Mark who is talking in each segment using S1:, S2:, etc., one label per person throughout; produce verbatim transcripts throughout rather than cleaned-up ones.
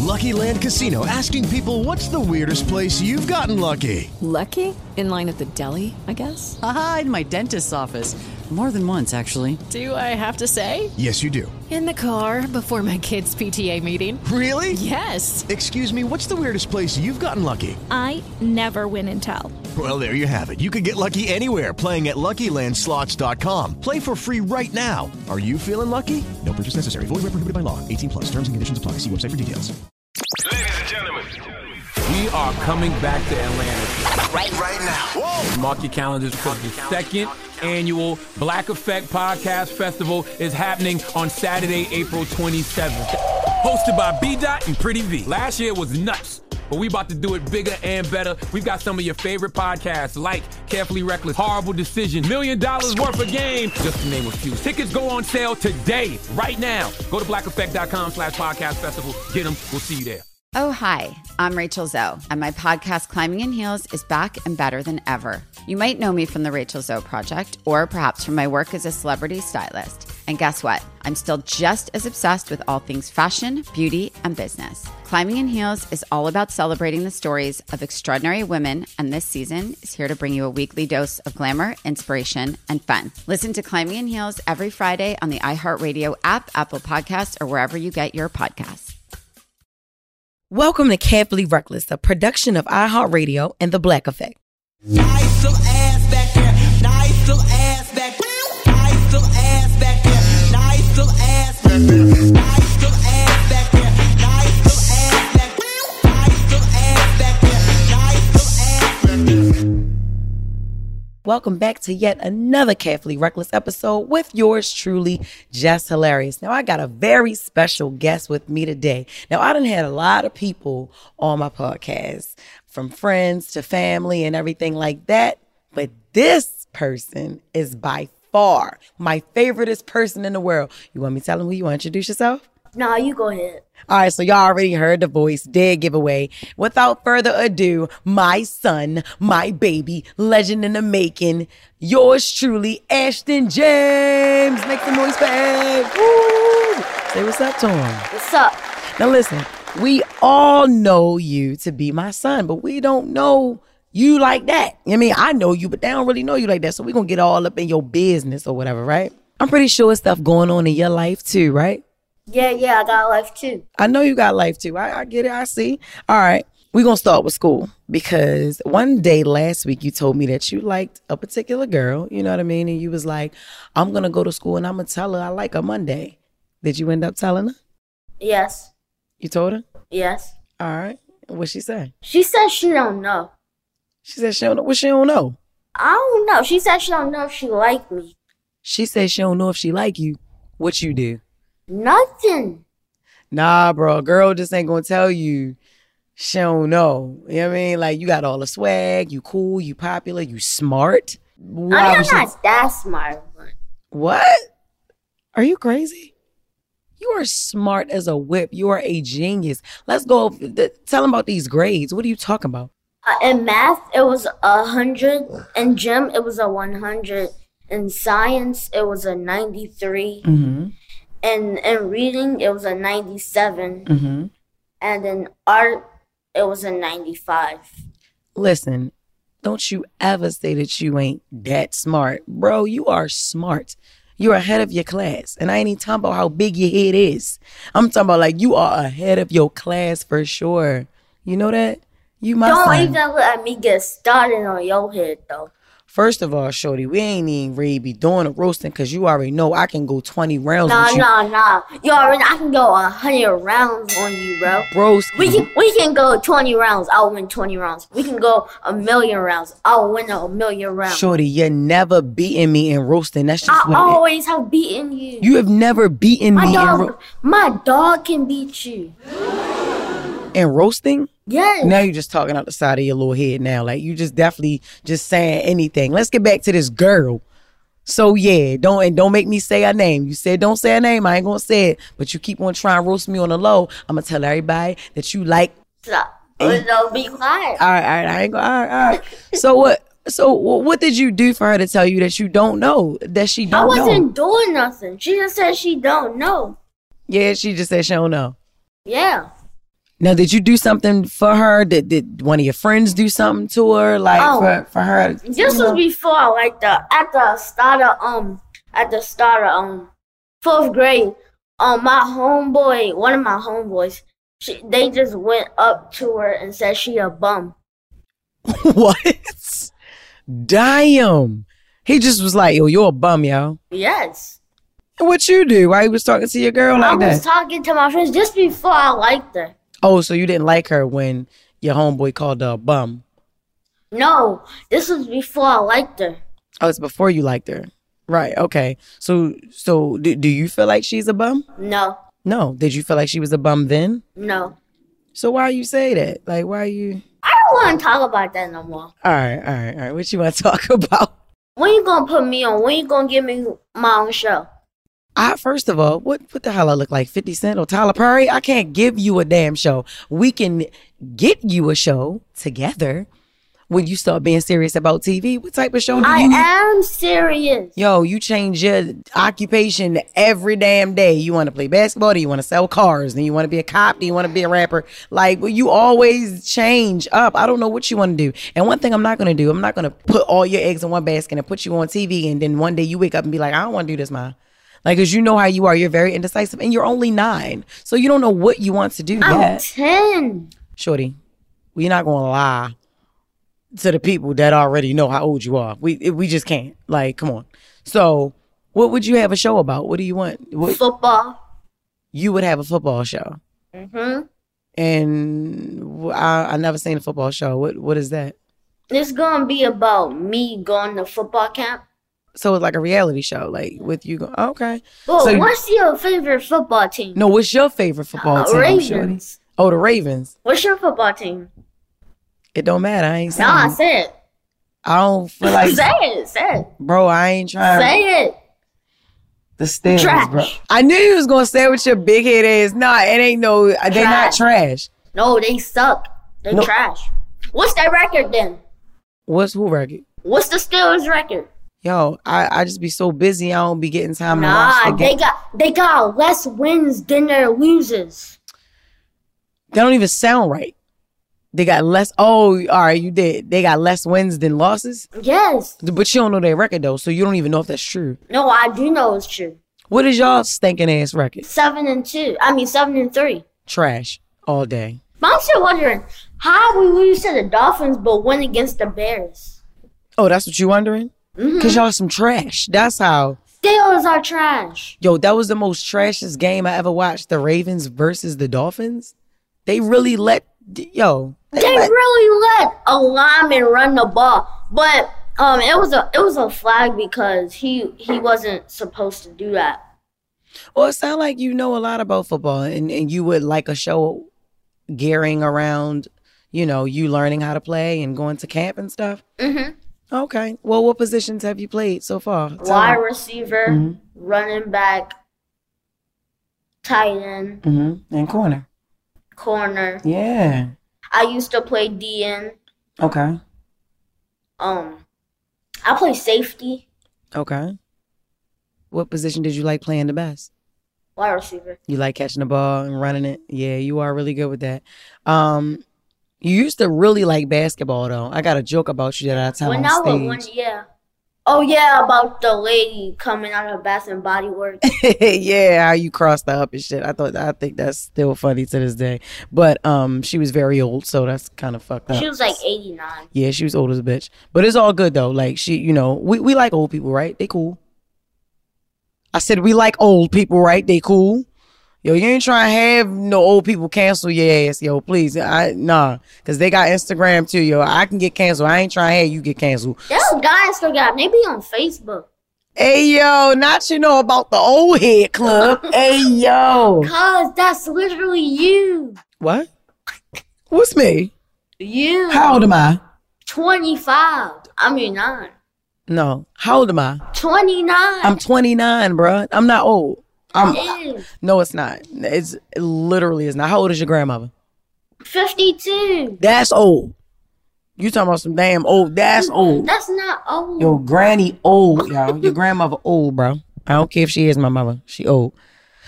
S1: Lucky Land Casino, asking people, what's the weirdest place you've gotten lucky?
S2: Lucky? In line at the deli, I guess?
S3: Aha, in my dentist's office. More than once, actually.
S2: Do I have to say?
S1: Yes, you do.
S2: In the car before my kids' P T A meeting.
S1: Really?
S2: Yes.
S1: Excuse me, what's the weirdest place you've gotten lucky?
S4: I never win and tell.
S1: Well, there you have it. You can get lucky anywhere, playing at Lucky Land Slots dot com. Play for free right now. Are you feeling lucky? No purchase necessary. Void where prohibited by law. eighteen plus. Terms and conditions apply. See website for details.
S5: Ladies and gentlemen,
S6: we are coming back to Atlanta.
S5: Right, right now. Whoa.
S6: Mark your calendars because the second annual Black Effect Podcast Festival is happening on Saturday, April twenty-seventh. Hosted by B-Dot and Pretty V. Last year was nuts, but we about to do it bigger and better. We've got some of your favorite podcasts like Carefully Reckless, Horrible Decision, Million Dollars Worth of Game, just to name a few. Tickets go on sale today, right now. Go to black effect dot com slash podcast festival. Get them. We'll see you there.
S7: Oh, hi, I'm Rachel Zoe, and my podcast, Climbing in Heels, is back and better than ever. You might know me from the Rachel Zoe Project, or perhaps from my work as a celebrity stylist. And guess what? I'm still just as obsessed with all things fashion, beauty, and business. Climbing in Heels is all about celebrating the stories of extraordinary women, and this season is here to bring you a weekly dose of glamour, inspiration, and fun. Listen to Climbing in Heels every Friday on the iHeartRadio app, Apple Podcasts, or wherever you get your podcasts.
S8: Welcome to Carefully Reckless, a production of iHeartRadio and The Black Effect.
S9: Nice little ass back there. Nice little ass back there. Nice little ass back there. Nice little ass back there. Nice little ass back there. Nice little ass back there. Nice little ass back there. Nice little ass back there.
S8: Welcome back to yet another Carefully Reckless episode with yours truly, Jess Hilarious. Now, I got a very special guest with me today. Now, I done had a lot of people on my podcast, from friends to family and everything like that. But this person is by far my favoriteest person in the world. You want me to tell them who you want to introduce yourself?
S10: No, you go ahead.
S8: All right, so y'all already heard the voice, dead giveaway. Without further ado, my son, my baby, legend in the making, yours truly, Ashton James. Make some noise for Ash. Woo! Say what's up to him.
S10: What's up?
S8: Now listen, we all know you to be my son, but we don't know you like that. I mean, I know you, but they don't really know you like that. So we're going to get all up in your business or whatever, right? I'm pretty sure it's stuff going on in your life too, right?
S10: Yeah, yeah, I got life too.
S8: I know you got life too. I, I get it. I see. All right. We're going to start with school because one day last week you told me that you liked a particular girl. You know what I mean? And you was like, I'm going to go to school and I'm going to tell her I like her Monday. Did you end up telling her?
S10: Yes.
S8: You told her?
S10: Yes.
S8: All right. What'd she say?
S10: She said she don't know.
S8: She said she don't know. What she don't know?
S10: I don't know. She said she don't know if she like me.
S8: She said she don't know if she like you. What you do?
S10: Nothing.
S8: Nah, bro. A girl just ain't gonna tell you she don't know. You know what I mean? Like, you got all the swag. You cool. You popular. You smart. Why
S10: I'm
S8: was
S10: not
S8: she...
S10: that smart. But...
S8: What? Are you crazy? You are smart as a whip. You are a genius. Let's go. Tell them about these grades. What are you talking about?
S10: Uh, in math, it was a hundred. In gym, it was a one hundred. In science, it was a ninety-three.
S8: Mm-hmm.
S10: And in reading, it was a ninety-seven.
S8: Mm-hmm.
S10: And in art, it was a ninety-five.
S8: Listen, don't you ever say that you ain't that smart. Bro, you are smart. You're ahead of your class. And I ain't even talking about how big your head is. I'm talking about like you are ahead of your class for sure. You know that? You my
S10: Don't
S8: son.
S10: even let me get started on your head, though.
S8: First of all, shorty, we ain't even ready to be doing a roasting because you already know I can go twenty rounds
S10: Nah,
S8: with you.
S10: nah, nah. You already, I can go one hundred rounds on you, bro.
S8: Broski.
S10: We can, we can go twenty rounds. I'll win twenty rounds. We can go a million rounds. I'll win a million rounds.
S8: Shorty, you're never beating me in roasting. That's just
S10: I
S8: what
S10: always
S8: it,
S10: have beaten you.
S8: You have never beaten
S10: my
S8: me
S10: dog,
S8: in, ro-
S10: my dog can beat you.
S8: in roasting?
S10: Yes.
S8: Now you're just talking out the side of your little head now. Like, you just definitely just saying anything. Let's get back to this girl. So, yeah, don't and don't make me say her name. You said don't say her name. I ain't going to say it. But you keep on trying to roast me on the low. I'm going to tell everybody that you like...
S10: Stop. Don't be quiet.
S8: All right, all right. I ain't going to... All right, all right. So, what... So what did you do for her to tell you that you don't know, that she don't know?
S10: I wasn't know? doing nothing. She just said she don't know.
S8: Yeah, she just said she don't know.
S10: Yeah.
S8: Now, did you do something for her? Did did one of your friends do something to her, like
S10: Oh.
S8: for, for her?
S10: This was before, like the at the start of um at the start of um fourth grade. Um, my homeboy, one of my homeboys, she, they just went up to her and said she a bum.
S8: What? Damn. He just was like, yo, you're a bum, yo.
S10: Yes.
S8: And what you do? Why you was talking to your girl
S10: I
S8: like
S10: was
S8: that?
S10: talking to my friends just before I liked her.
S8: Oh, so you didn't like her when your homeboy called her a bum?
S10: No, this was before I liked her.
S8: Oh, it's before you liked her. Right, okay. So so do, do you feel like she's a bum?
S10: No,
S8: No. Did you feel like she was a bum then?
S10: no.
S8: So why you say that? Like, why you...
S10: I don't want to talk about that no more.
S8: All right, all right, all right. What you want to talk about?
S10: When you gonna put me on? When you gonna give me my own show?
S8: I, first of all, what what the hell I look like? fifty Cent or Tyler Perry? I can't give you a damn show. We can get you a show together when you start being serious about T V. What type of show do
S10: I
S8: you...
S10: am serious.
S8: Yo, you change your occupation every damn day. You want to play basketball? Do you want to sell cars? Then you want to be a cop? Do you want to be a rapper? Like, well, you always change up. I don't know what you want to do. And one thing I'm not going to do, I'm not going to put all your eggs in one basket and put you on T V. And then one day you wake up and be like, I don't want to do this, Ma. Like, because you know how you are. You're very indecisive. And you're only nine. So you don't know what you want to do
S10: I'm
S8: yet.
S10: ten.
S8: Shorty, we're not going to lie to the people that already know how old you are. We we just can't. Like, come on. So, what would you have a show about? What do you want? What,
S10: Football.
S8: you would have a football show.
S10: Mm-hmm.
S8: And wh- I I never seen a football show. What what is that?
S10: It's gonna be about me going to football camp.
S8: So it's like a reality show, like with you. Go, okay.
S10: Well,
S8: So you-
S10: what's your favorite football team?
S8: No, what's your favorite football
S10: Uh,
S8: team, Shorty?
S10: Ravens.
S8: Oh, the Ravens.
S10: What's your football team?
S8: It don't matter. I ain't saying.
S10: Nah, say it.
S8: I don't feel like,
S10: say it. Say it.
S8: bro. I ain't trying.
S10: Say it.
S8: The Steelers,
S10: Trash.
S8: bro. I knew you was gonna say it with your big head ass. Nah, it ain't no. They not
S10: Trash.
S8: trash.
S10: No, they suck. They
S8: No.
S10: trash. What's their record then?
S8: What's who record?
S10: What's the Steelers record?
S8: Yo, I, I just be so busy. I don't be getting time to watch
S10: Nah,
S8: the
S10: they
S8: game.
S10: got they got less wins than their losers.
S8: They don't even sound right. They got less. Oh, all right, you did. They got less wins than losses.
S10: Yes.
S8: But you don't know their record though, so you don't even know if that's true.
S10: No, I do know it's true.
S8: What is y'all stinking ass record?
S10: Seven and two. I mean seven and three.
S8: Trash all day.
S10: But I'm still wondering how we lose to the Dolphins but win against the Bears.
S8: Oh, that's what you wondering?
S10: Mm-hmm.
S8: Cause y'all some trash. That's how.
S10: Steelers are trash.
S8: Yo, that was the most trashiest game I ever watched. The Ravens versus the Dolphins. They really let. Yo.
S10: They really let a lineman run the ball, but um, it was a it was a flag because he he wasn't supposed to do that.
S8: Well, it sounds like you know a lot about football, and, and you would like a show gearing around, you know, you learning how to play and going to camp and stuff.
S10: Mm-hmm.
S8: Okay. Well, what positions have you played so far? Tell
S10: Wide
S8: me.
S10: receiver,
S8: Mhm.
S10: running back, tight end,
S8: Mm-hmm. And corner.
S10: corner.
S8: Yeah.
S10: I used to play D N.
S8: Okay.
S10: Um, I play safety,
S8: Okay. What position did you like playing the best?
S10: wide receiver.
S8: You like catching the ball and running it? Yeah, you are really good with that. Um, you used to really like basketball, though. I got a joke about you that I tell
S10: When
S8: on
S10: I
S8: stage.
S10: was one, yeah. Oh yeah, about the lady coming out of Bath and Body Works.
S8: Yeah, how you crossed her up and shit. I thought I think that's still funny to this day. But um, she was very old, so that's kind of fucked up.
S10: She was like eighty-nine.
S8: Yeah, she was old as a bitch. But it's all good though. Like she, you know, we, we like old people, right? They cool. I said we like old people, right? They cool. Yo, you ain't trying to have no old people cancel your ass, yo. Please, I nah, cause they got Instagram too, yo. I can get canceled. I ain't trying to have you get canceled.
S10: There's guys still got maybe on Facebook.
S8: Hey yo, not you know about the old head club. Hey yo,
S10: Cause that's literally you.
S8: what? What's me?
S10: You.
S8: How old am I?
S10: twenty-five. I mean nine.
S8: No, how old am I?
S10: twenty-nine.
S8: I'm twenty-nine, bruh. I'm not old. I'm,
S10: It is.
S8: no, it's not. It's it literally is not. How old is your grandmother?
S10: fifty-two.
S8: That's old. You talking about some damn old? That's old.
S10: That's not old.
S8: Yo, granny old, yo. Your grandmother old, bro. I don't care if she is my mother. She old.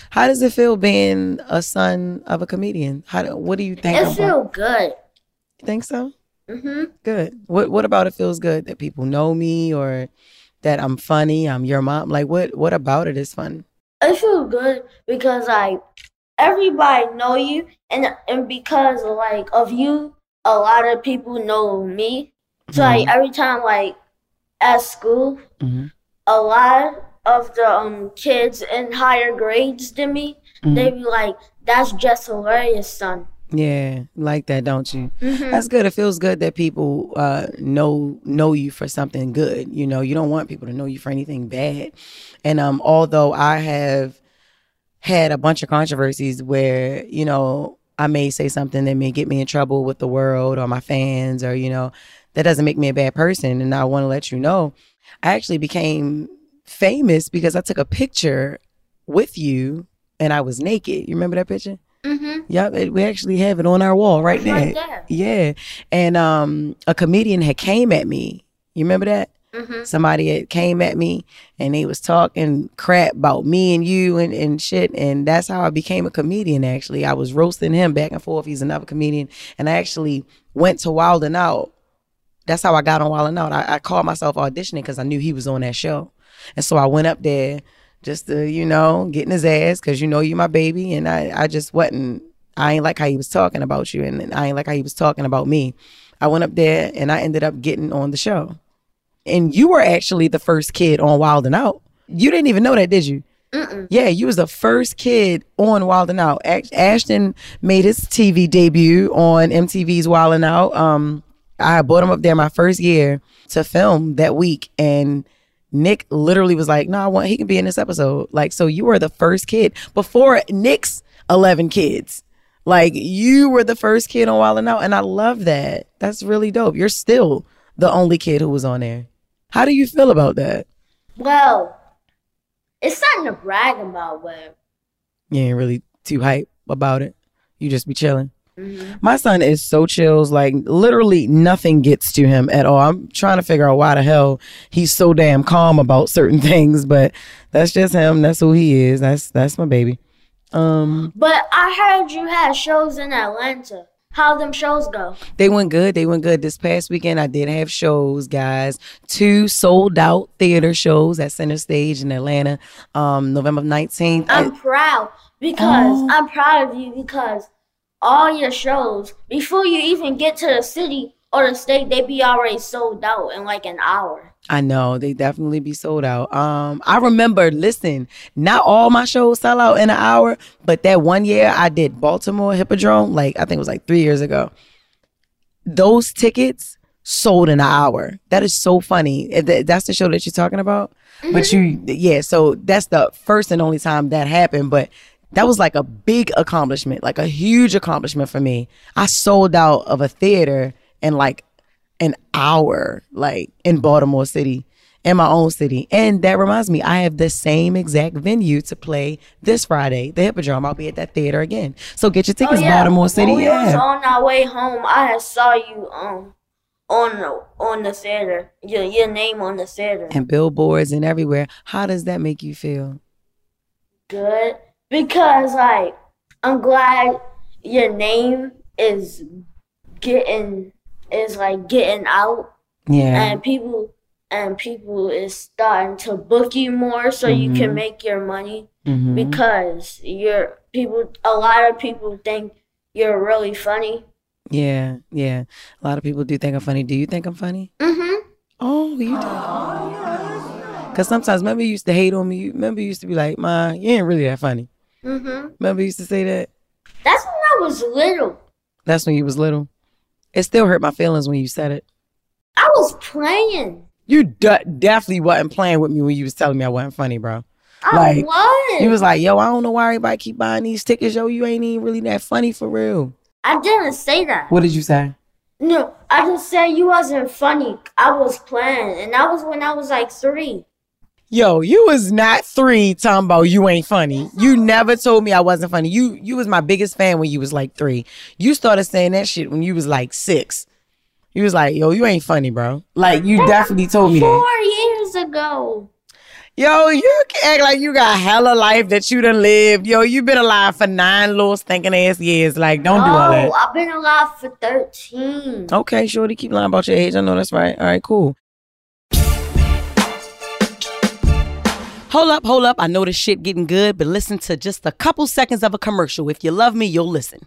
S8: How does it feel being a son of a comedian? How do, what do you think?
S10: It
S8: about?
S10: feel good.
S8: You think so?
S10: Mm-hmm.
S8: Good. What What about it feels good? That people know me, or that I'm funny? I'm your mom. Like, what What about it is fun?
S10: It feels good because like everybody know you, and and because like of you, a lot of people know me. So
S8: Mm-hmm.
S10: like every time like at school,
S8: Mm-hmm.
S10: a lot of the um kids in higher grades than me,
S8: Mm-hmm.
S10: they be like, "That's just hilarious, son."
S8: Yeah, like that, don't you?
S10: Mhm.
S8: That's good. It feels good that people uh, know know you for something good. You know, you don't want people to know you for anything bad. And um, although I have had a bunch of controversies where, you know, I may say something that may get me in trouble with the world or my fans, or, you know, that doesn't make me a bad person. And I want to let you know, I actually became famous because I took a picture with you and I was naked. You remember that picture?
S10: Mm-hmm.
S8: Yep, it, we actually have it on our wall right there.
S10: Right there.
S8: Yeah, and um, a comedian had came at me. You remember that?
S10: Mm-hmm.
S8: Somebody had came at me and they was talking crap about me and you and, and shit. And that's how I became a comedian, actually. I was roasting him back and forth. He's another comedian. And I actually went to Wild 'N Out. That's how I got on Wild 'N Out. I, I called myself auditioning because I knew he was on that show. And so I went up there just to, you know, get in his ass because you know you my baby. And I, I just wasn't, I ain't like how he was talking about you. And, and I ain't like how he was talking about me. I went up there and I ended up getting on the show. And you were actually the first kid on Wild 'N Out. You didn't even know that, did you?
S10: Mm-mm.
S8: Yeah, you was the first kid on Wild 'N Out. Ash- Ashton made his T V debut on M T V's Wild 'N Out. Um, I brought him up there my first year to film that week, and Nick literally was like, "No, I want he can be in this episode." Like, so you were the first kid before Nick's eleven kids. Like, you were the first kid on Wild 'N Out, and I love that. That's really dope. You're still the only kid who was on there. How do you feel about that?
S10: Well, it's something to brag about, but
S8: You ain't really too hype about it. You just be chilling.
S10: mm-hmm.
S8: My son is so chills, like literally nothing gets to him at all. I'm trying to figure out why the hell he's so damn calm about certain things, but that's just him. That's who he is. That's that's my baby. Um,
S10: But I heard you had shows in Atlanta. How them shows go?
S8: They went good. They went good. This past weekend, I did have shows, guys. Two sold out theater shows at Center Stage in Atlanta, um, November nineteenth.
S10: I'm
S8: I-
S10: proud because
S8: Oh.
S10: I'm proud of you because all your shows, before you even get to the city or the state, they be already sold out in like an hour.
S8: I know, they definitely be sold out. Um, I remember, listen, not all my shows sell out in an hour, but that one year I did Baltimore Hippodrome, like I think it was like three years ago. Those tickets sold in an hour. That is so funny. If that- That's the show that you're talking about? But you, yeah, so that's the first and only time that happened, but that was like a big accomplishment, like a huge accomplishment for me. I sold out of a theater in like an hour, like in Baltimore City, in my own city. And that reminds me, I have the same exact venue to play this Friday, the Hippodrome. I'll be at that theater again. So get your tickets, Baltimore City.
S10: When we was
S8: Yeah.
S10: on our way home, I had saw you um on the on the theater, your your name on the theater.
S8: And billboards and everywhere. How does that make you feel?
S10: Good because like I'm glad your name is getting is like getting out.
S8: Yeah.
S10: And people and people is starting to book you more so you can
S8: Mhm.
S10: make your money
S8: Mhm.
S10: because you're people a lot of people think you're really funny.
S8: Yeah, yeah. A lot of people do think I'm funny. Do you think I'm funny?
S10: Mm-hmm.
S8: Oh, you do. Because sometimes, remember you used to hate on me? You- Remember you used to be like, Ma, you ain't really that funny.
S10: Mm-hmm.
S8: Remember you used to say that?
S10: That's when I was little.
S8: That's when you was little. It still hurt my feelings when you said it.
S10: I was playing.
S8: You de- definitely wasn't playing with me when you was telling me I wasn't funny, bro.
S10: I
S8: Like,
S10: was.
S8: You was like, yo, I don't know why everybody keep buying these tickets. Yo, you ain't even really that funny for real.
S10: I didn't say that.
S8: What did you say?
S10: No, I just said you wasn't funny. I was playing, and that was when I was like three.
S8: Yo, you was not three talking about you ain't funny. You never told me I wasn't funny. You you was my biggest fan when you was like three. You started saying that shit when you was like six. You was like, yo, you ain't funny, bro. Like, you definitely told me that.
S10: Four years ago.
S8: Yo, you can act like you got hella life that you done lived. Yo, you been alive for nine little stinking ass years. Like, don't
S10: no,
S8: do all that.
S10: I've been alive for thirteen.
S8: Okay, shorty, keep lying about your age. I know that's right. All right, cool. Hold up, hold up. I know this shit getting good, but listen to just a couple seconds of a commercial. If you love me, you'll listen.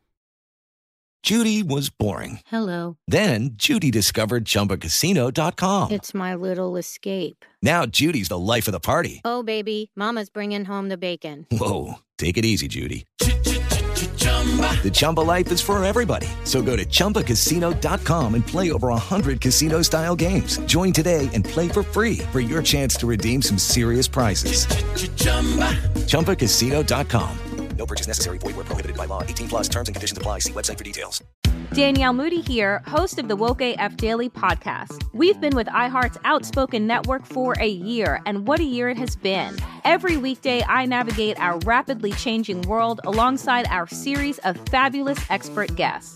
S1: Judy was boring.
S11: Hello.
S1: Then Judy discovered Chumba Casino dot com.
S11: It's my little escape.
S1: Now Judy's the life of the party.
S11: Oh, baby, mama's bringing home the bacon.
S1: Whoa, take it easy, Judy. The Chumba life is for everybody. So go to Chumba Casino dot com and play over one hundred casino-style games. Join today and play for free for your chance to redeem some serious prizes. Chumba Casino dot com. No purchase necessary. Void where prohibited by law. eighteen plus terms and conditions apply. See website for details.
S12: Danielle Moody here, host of the Woke A F Daily podcast. We've been with iHeart's Outspoken Network for a year, and what a year it has been. Every weekday, I navigate our rapidly changing world alongside our series of fabulous expert guests.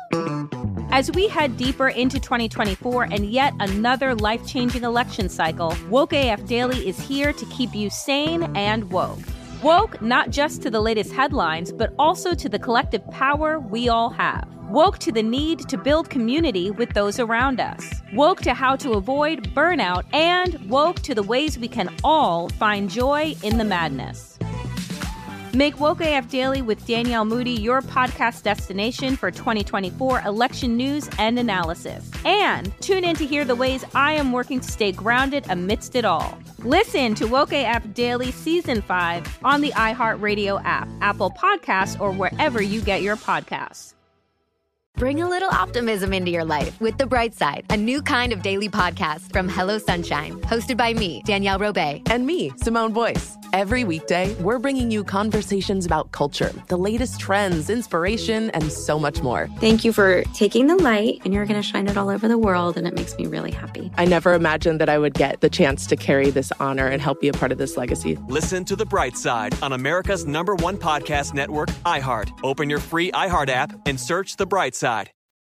S12: As we head deeper into twenty twenty-four and yet another life-changing election cycle, Woke A F Daily is here to keep you sane and woke. Woke not just to the latest headlines, but also to the collective power we all have. Woke to the need to build community with those around us. Woke to how to avoid burnout, and woke to the ways we can all find joy in the madness. Make Woke A F Daily with Danielle Moody your podcast destination for twenty twenty-four election news and analysis. And tune in to hear the ways I am working to stay grounded amidst it all. Listen to Woke A F Daily Season five on the iHeartRadio app, Apple Podcasts, or wherever you get your podcasts.
S13: Bring a little optimism into your life with The Bright Side, a new kind of daily podcast from Hello Sunshine, hosted by me, Danielle Robay.
S14: And me, Simone Boyce. Every weekday, we're bringing you conversations about culture, the latest trends, inspiration, and so much more.
S15: Thank you for taking the light, and you're going to shine it all over the world, and it makes me really happy.
S14: I never imagined that I would get the chance to carry this honor and help be a part of this legacy.
S16: Listen to The Bright Side on America's number one podcast network, iHeart. Open your free iHeart app and search The Bright Side.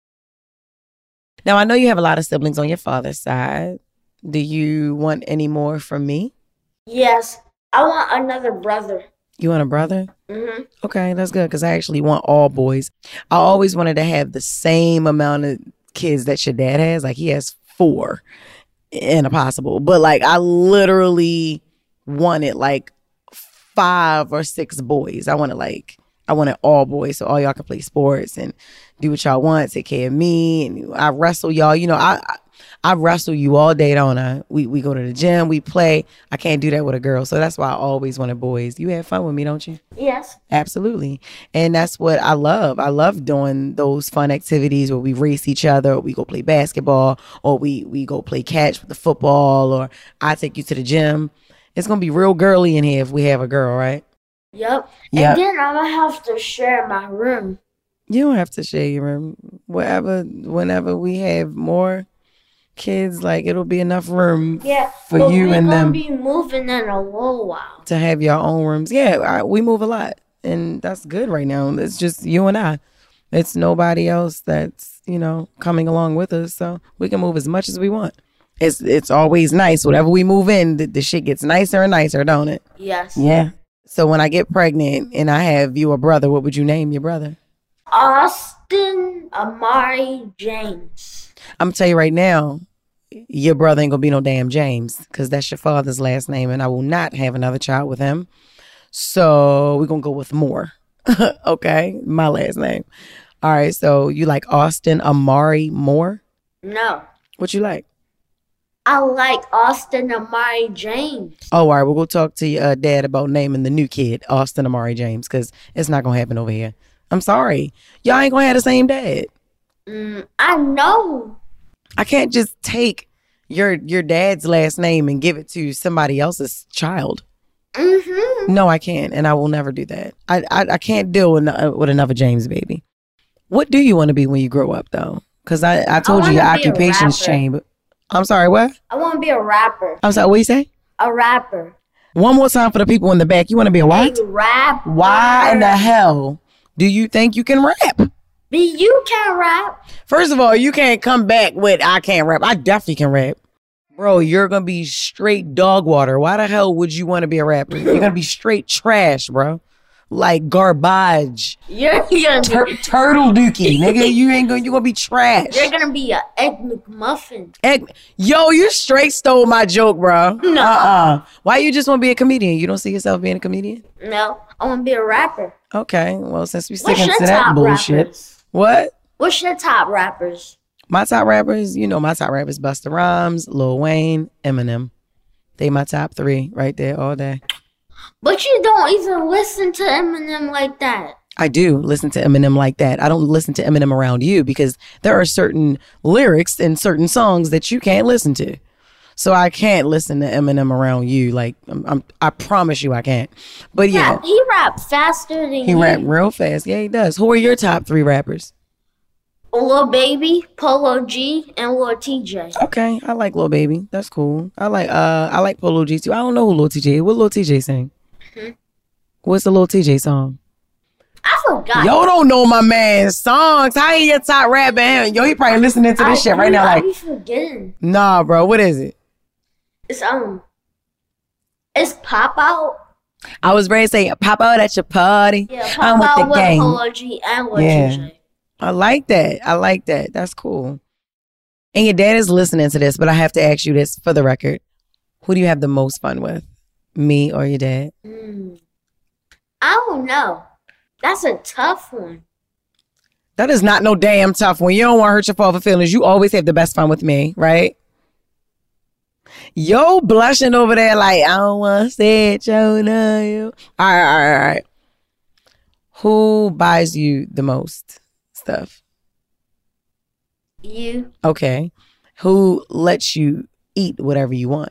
S8: Now, I know you have a lot of siblings on your father's side. Do you want any more from me?
S10: Yes, I want another brother.
S8: You want a brother?
S10: Mm-hmm.
S8: Okay, that's good, because I actually want all boys. I always wanted to have the same amount of kids that your dad has. Like, he has four in a possible. But, like, I literally wanted, like, five or six boys. I wanted, like, I wanted all boys, so all y'all can play sports and do what y'all want, take care of me, and I wrestle y'all. You know, I I, I wrestle you all day, don't I? We we go to the gym, we play. I can't do that with a girl, so that's why I always wanted boys. You have fun with me, don't you?
S10: Yes.
S8: Absolutely. And that's what I love. I love doing those fun activities where we race each other, or we go play basketball, or we, we go play catch with the football, or I take you to the gym. It's going to be real girly in here if we have a girl, right?
S10: Yep.
S8: Yep.
S10: And then I'm going to have to share my room.
S8: You don't have to share your room. Whatever, whenever we have more kids, like, it'll be enough room
S10: yeah,
S8: for
S10: but
S8: you
S10: we're
S8: and
S10: gonna
S8: them
S10: be moving in a little while.
S8: to have your own rooms. Yeah, I, we move a lot, and that's good right now. It's just you and I. It's nobody else that's, you know, coming along with us, so we can move as much as we want. It's it's always nice. Whatever we move in, the, the shit gets nicer and nicer, don't it?
S10: Yes.
S8: Yeah. So when I get pregnant and I have you a brother, what would you name your brother?
S10: Austin Amari James.
S8: I'm gonna tell you right now, your brother ain't gonna be no damn James, because that's your father's last name, and I will not have another child with him. So we're gonna go with Moore. Okay, my last name. All right, so you like Austin Amari Moore?
S10: No.
S8: What you like?
S10: I like Austin Amari James.
S8: Oh, all right, we'll go talk to your uh, dad about naming the new kid Austin Amari James, because it's not gonna happen over here. I'm sorry, y'all ain't gonna have the same dad.
S10: Mm, I know.
S8: I can't just take your your dad's last name and give it to somebody else's child.
S10: Mm-hmm.
S8: No, I can't, and I will never do that. I I, I can't deal with, uh, with another James baby. What do you want to be when you grow up, though? Because I, I told
S10: I
S8: you your
S10: wanna be a
S8: occupation's
S10: rapper.
S8: changed. I'm sorry, what?
S10: I want to be a rapper.
S8: I'm sorry, what you say?
S10: A rapper.
S8: One more time for the people in the back. You want to be a what?
S10: A rapper.
S8: Why in the hell do you think you can rap?
S10: Be you can rap.
S8: First of all, you can't come back with I can't rap. I definitely can rap. Bro, you're going to be straight dog water. Why the hell would you want to be a rapper? You're going to be straight trash, bro. Like garbage.
S10: You're gonna
S8: Tur-
S10: be
S8: turtle dookie, nigga. You ain't gonna. You gonna be trash.
S10: You're gonna be a egg McMuffin.
S8: Egg. Yo, you straight stole my joke, bro.
S10: No.
S8: Uh-uh. Why you just want to be a comedian? You don't see yourself being a comedian?
S10: No, I want to be a rapper.
S8: Okay. Well, since we
S10: What's
S8: sticking
S10: your
S8: to that
S10: top
S8: bullshit,
S10: rappers?
S8: what?
S10: What's your top rappers?
S8: My top rappers, you know, my top rappers: Busta Rhymes, Lil Wayne, Eminem. They my top three right there all day.
S10: But you don't even listen to Eminem like that.
S8: I do listen to Eminem like that. I don't listen to Eminem around you because there are certain lyrics in certain songs that you can't listen to. So I can't listen to Eminem around you. Like, I'm, I'm, I promise you I can't. But yeah.
S10: yeah he rap faster than
S8: He
S10: you.
S8: rap real fast. Yeah, he does. Who are your top three rappers?
S10: Lil Baby, Polo G, and Lil T J.
S8: Okay, I like Lil Baby. That's cool. I like uh I like Polo G too. I don't know who Lil T J is. What Lil T J sing?
S10: Hmm?
S8: What's the Lil T J song?
S10: I forgot.
S8: Yo don't know my man's songs. How he your top rapper? Yo, he probably listening to this
S10: I,
S8: shit right now
S10: I
S8: like,
S10: be forgetting.
S8: nah, bro. What is it?
S10: It's um, it's Pop Out.
S8: I was ready to say pop out at your party.
S10: Yeah, Pop
S8: I'm with
S10: Out
S8: the
S10: with
S8: gang.
S10: Polo G and Lil
S8: Yeah.
S10: T J.
S8: I like that. I like that. That's cool. And your dad is listening to this, but I have to ask you this for the record. Who do you have the most fun with? Me or your dad?
S10: Mm. I don't know. That's a tough one.
S8: That is not no damn tough one. You don't want to hurt your father's feelings. You always have the best fun with me, right? Yo blushing over there like, I don't want to say it, yo, no, yo. All right, all right, all right. Who buys you the most stuff?
S10: You.
S8: Okay. Who lets you eat whatever you want?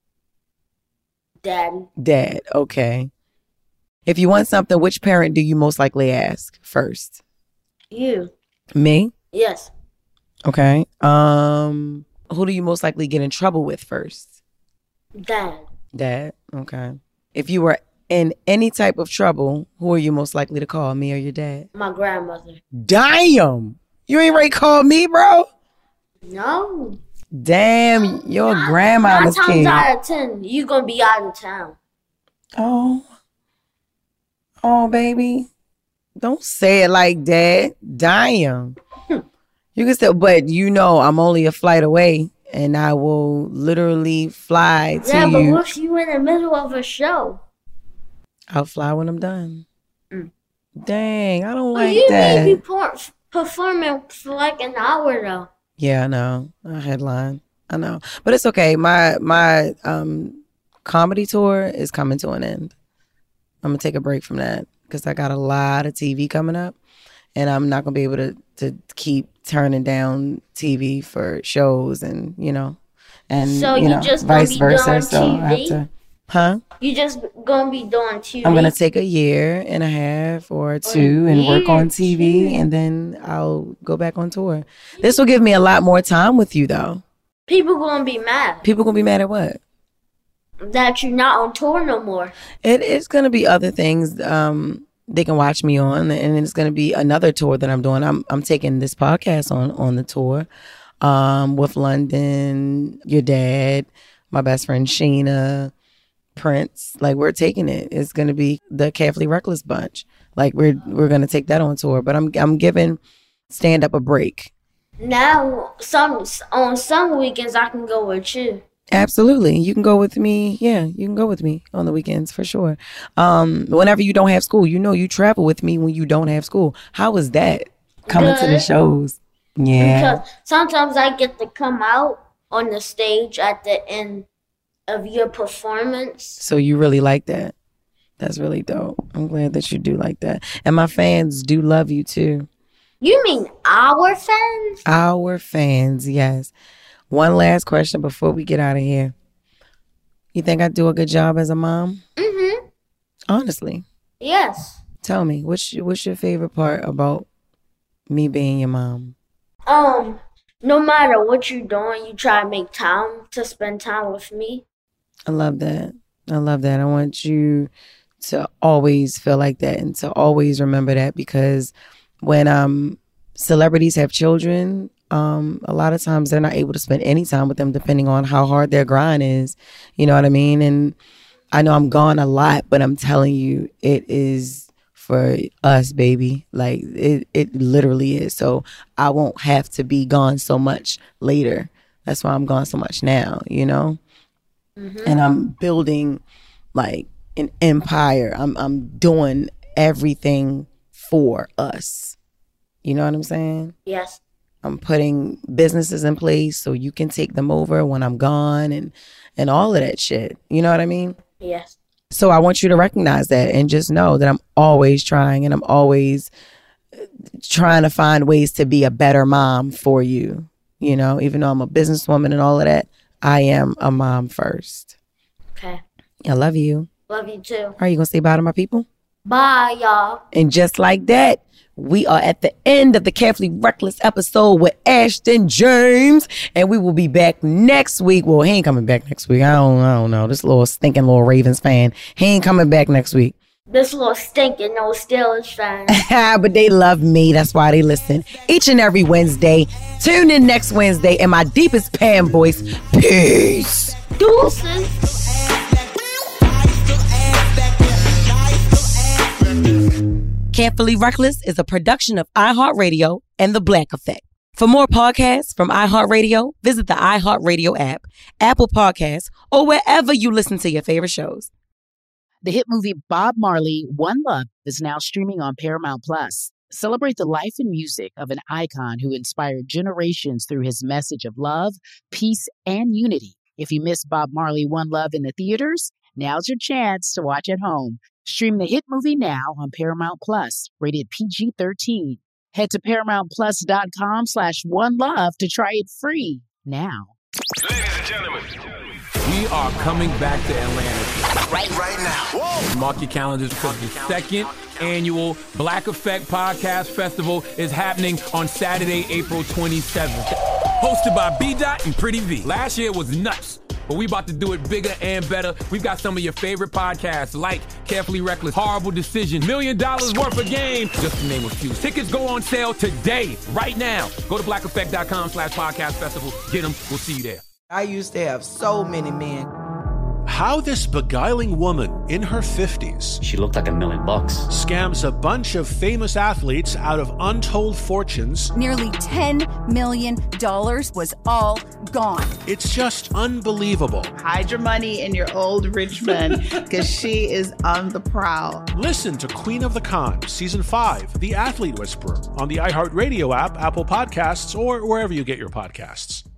S10: Daddy.
S8: Dad. Okay. If you want something, which parent do you most likely ask first?
S10: You.
S8: Me?
S10: Yes.
S8: Okay. Um, who do you most likely get in trouble with first?
S10: Dad.
S8: Dad. Okay. If you were in any type of trouble, who are you most likely to call, me or your dad?
S10: My grandmother.
S8: Damn. You ain't ready to call me, bro?
S10: No.
S8: Damn, your grandmama's
S10: Nine
S8: kid.
S10: times out of ten, you gonna be out of town.
S8: Oh. Oh, baby. Don't say it like that. Damn. You can say, but you know I'm only a flight away and I will literally fly to
S10: Yeah, but
S8: you.
S10: what if you in the middle of a show?
S8: I'll fly when I'm done.
S10: Mm.
S8: Dang, I don't
S10: Well,
S8: like
S10: you
S8: that.
S10: may be por- performing for like an hour though.
S8: Yeah, I know. A headline. I know. But it's okay. My my um comedy tour is coming to an end. I'm gonna take a break from that because I got a lot of T V coming up and I'm not gonna be able to to keep turning down T V for shows and you know and
S10: So
S8: you
S10: you
S8: know
S10: just gonna
S8: vice
S10: be
S8: versa.
S10: doing
S8: So I have
S10: T V?
S8: to huh?
S10: You just gonna be doing T V.
S8: I'm gonna take a year and a half or two and work on T V and then I'll go back on tour. This will give me a lot more time with you though.
S10: People gonna be mad
S8: People gonna be mad at what?
S10: that you're not on tour no more.
S8: It is gonna be other things um they can watch me on and it's gonna be another tour that I'm doing. I'm I'm taking this podcast on on the tour um with London, your dad, my best friend Sheena, Prince. Like we're taking it. It's gonna be the Carefully Reckless bunch. Like we're we're gonna take that on tour. But I'm I'm giving stand up a break.
S10: Now, some on some weekends I can go with you.
S8: Absolutely. You can go with me. Yeah, you can go with me on the weekends for sure. Um, whenever you don't have school, you know you travel with me when you don't have school. How is that? Coming to the
S10: Good.
S8: shows. Yeah.
S10: Because sometimes I get to come out on the stage at the end of your performance.
S8: So you really like that. That's really dope. I'm glad that you do like that. And my fans do love you too.
S10: You mean our fans?
S8: Our fans, yes. One last question before we get out of here. You think I do a good job as a mom?
S10: Mm-hmm.
S8: Honestly.
S10: Yes.
S8: Tell me, what's your, what's your favorite part about me being your mom?
S10: Um, no matter what you're doing, you try to make time to spend time with me.
S8: I love that. I love that. I want you to always feel like that and to always remember that because when um celebrities have children, Um, a lot of times they're not able to spend any time with them depending on how hard their grind is. You know what I mean? And I know I'm gone a lot, but I'm telling you, it is for us, baby. Like, it, it literally is. So I won't have to be gone so much later. That's why I'm gone so much now, you know? Mm-hmm. And I'm building, like, an empire. I'm I'm doing everything for us. You know what I'm saying?
S10: Yes.
S8: I'm putting businesses in place so you can take them over when I'm gone and and all of that shit. You know what I mean?
S10: Yes.
S8: So I want you to recognize that and just know that I'm always trying and I'm always trying to find ways to be a better mom for you. You know, even though I'm a businesswoman and all of that, I am a mom first.
S10: Okay.
S8: I love you.
S10: Love you too.
S8: Are you going to say bye to my people?
S10: Bye, y'all.
S8: And just like that, we are at the end of the Carefully Reckless episode with Ashton James. And we will be back next week. Well, he ain't coming back next week. I don't, I don't know. This little stinking little Ravens fan. He ain't coming back next week.
S10: This little stinking no Steelers fan.
S8: But they love me. That's why they listen each and every Wednesday. Tune in next Wednesday in my deepest Pam voice. Peace.
S10: Deuces.
S8: Carefully Reckless is a production of iHeartRadio and The Black Effect. For more podcasts from iHeartRadio, visit the iHeartRadio app, Apple Podcasts, or wherever you listen to your favorite shows.
S17: The hit movie Bob Marley, One Love is now streaming on Paramount Plus. Celebrate the life and music of an icon who inspired generations through his message of love, peace, and unity. If you missed Bob Marley, One Love in the theaters, now's your chance to watch at home. Stream the hit movie now on Paramount Plus, rated P G thirteen. Head to ParamountPlus.com slash One Love to try it free now.
S5: Ladies and gentlemen,
S6: we are coming back to Atlanta.
S5: Right, right now. Whoa.
S6: Mark your calendars because the second annual Black Effect Podcast Festival is happening on Saturday, April twenty-seventh. Hosted by B Dot and Pretty V. Last year was nuts, but we about to do it bigger and better. We've got some of your favorite podcasts like Carefully Reckless, Horrible Decision, Million Dollars Worth of Game, just to name a few. Tickets go on sale today, right now. Go to blackeffect.com slash podcast festival. Get them. We'll see you there.
S18: I used to have so many men.
S19: How this beguiling woman in her fifties,
S20: she looked like a million bucks,
S19: scams a bunch of famous athletes out of untold fortunes.
S21: Nearly ten million dollars was all gone.
S19: It's just unbelievable.
S22: Hide your money in your old rich man, because she is on the prowl.
S19: Listen to Queen of the Con, Season five, The Athlete Whisperer, on the iHeartRadio app, Apple Podcasts, or wherever you get your podcasts.